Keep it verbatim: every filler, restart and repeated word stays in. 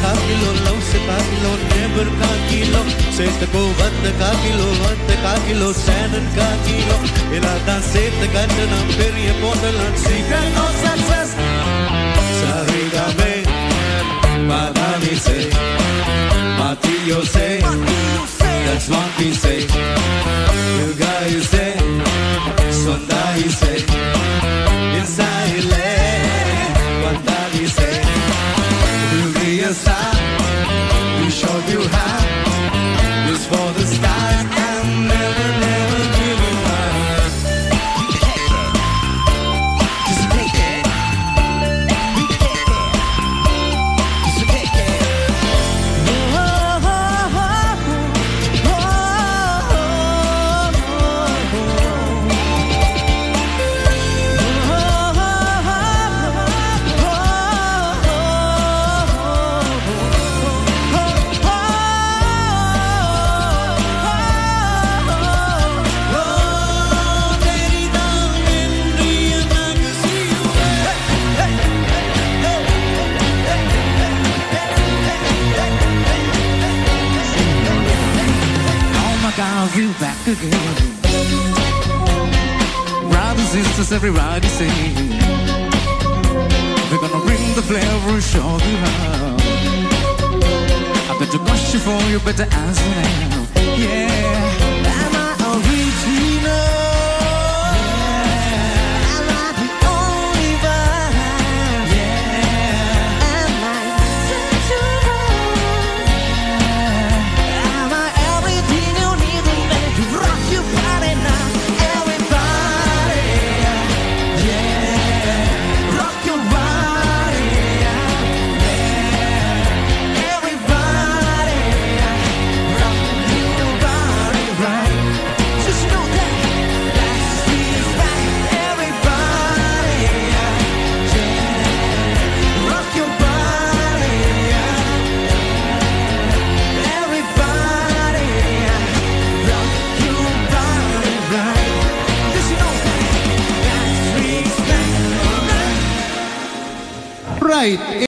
kilo, low sipa kilo, never ka kilo, set ko vat ka kilo, vat ka kilo, shannon ka kilo, ilada set ka na periye potalan, secret of success. Sarigame, Madami say, Matillo say, that's what we say. You guys say, Sondai say, inside land, what we say. You be a star, we show you how. This for the stars and never, never give you up. Just take it. We take it. Just take it. Oh, oh, oh, oh, I'll you back again. Brothers, sisters, everybody sing. We're gonna bring the flavor, show you how. I got a question for you, better answer now. Yeah, am I original? Am I the only one? Yeah, am I sensual? Am I everything you need to make you rock your body now? Everybody, yeah, rock your body, yeah. Everybody, rock your body right. Just know that that's sweet right. Everybody, yeah, rock your body, yeah. Everybody, rock your body right. Just know that that's sweet right. Right.